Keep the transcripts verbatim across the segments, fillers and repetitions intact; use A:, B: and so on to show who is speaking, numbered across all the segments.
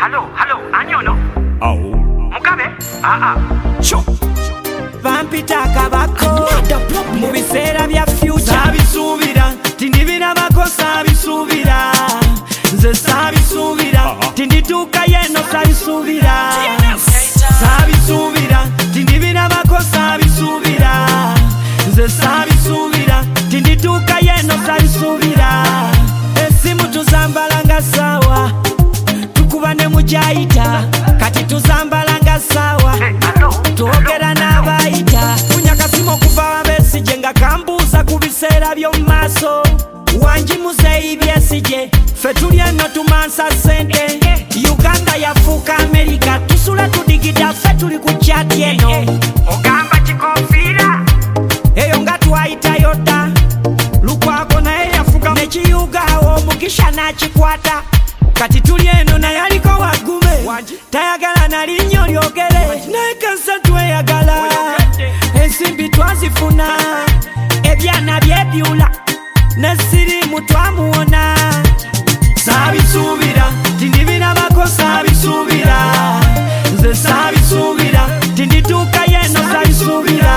A: Halo, halo, ani ono?
B: Awo.
A: Mugabe? Ah ah.
B: Cho.
C: Vampita kabako mu biseera bya future sabisuubira tindibira makosa abisuubira nze sabisuubira tindituuka yeno sabisuubira sabisuubira tindibira makosa abisuubira nze sabisuubira tindituuka yeno sabisuubira esimu tuzambala nga sawa tukuba ne mujayita kati tuzambala nga sawa twogera n'abayita kunyakasimu okuva wabesije nga kambuuza ku biseera by'omu maaso wanjimuze ibyesije ffe tuli eno tumansa ssente Uganda yafuuka Amerika tusula tudigida ffe tuli ku kyati eno
A: ogamba kikofiira
C: eyo nga twayitayo dda Lukwago naye yafuuka nekiyugaawo omugisha n'akikwata kati tuli eno naye aliko wagume tayagala nalinnyo lyogere naye kansa tweyagala ensimbi twazifuna ebyana byebyula nesirimu twamuwona sabisuubira tindibira makosa abisuubira nze sabisuubira tindituuka yeno sabisuubira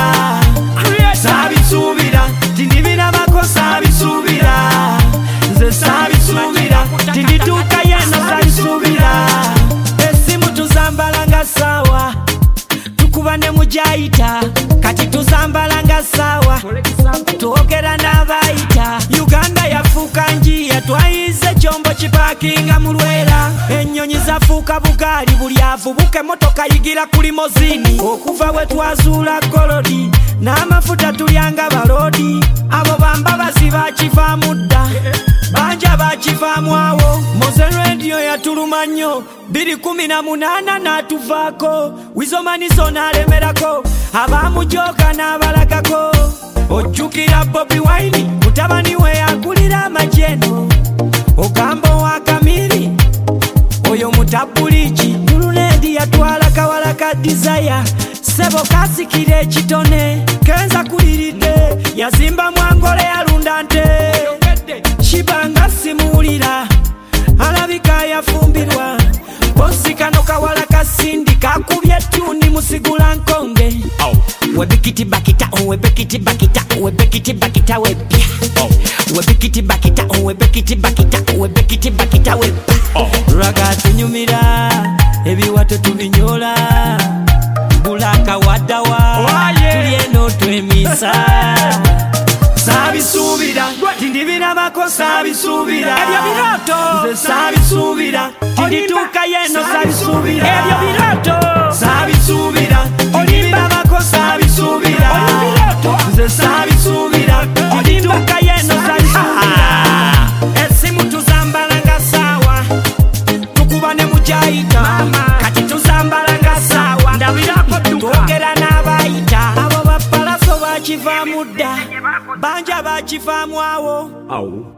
C: sabisuubira tindibira makosa abisuubira nze sabisuubira tindituuka yeno sabisuubira esimu tuzambala nga sawa tukuba ne mujayita kati tuzambala nga sawa twogera n'abayita Uganda yafuuka njiya twayize kyombo kipakinga mu Lwera ennyonyi zafuuka bugaali buli avubuka emotoka yigira ku limozini okuva we twazuula kolodi n'amafuta tulyanga balodi abo bambabazi bakivaamu dda banja bakivaamu awo Moze Radio yatuluma nnyo bbiri kumi na munaana n'atuvaako Wizomaniso n'alemerako abaamujoka n'abalagako ojjukira Bobi Wine mutabani we akulira amajeno ogamba owa Kamiri oyo mutabuliki Mululendi yatwala kawala ka Desire sebo kasikira ekitone kenza kuliridde yazimba mwangole yalunda nte kibanga simuwulira alabika yafumbirwa bosi kano kawala kasindi kakubye tuni musigula nkonge webikiti bakita webikiti bakita webikiti bakita webya webikiti bakita webikiti bakita webikiti bakita webya raga tunyumira ebiwato tubinyola bulaka wadawa tuli eno twemisa sabisuubira tindibira makosa abisuubira ebyo biroto nze sabisuubira tindituuka yeno sabisuubira ebyo biroto sabisuubira tindibira makosa abisuubira nze sabisuubira tindituuka yeno sabisuubira esimu tuzambala nga sawa tukuba ne mujayita kati tuzambala nga sawa ndabirako twogera n'abayita abo bapalaso bakivaamu dda banja bakivaamu awo
B: Awo.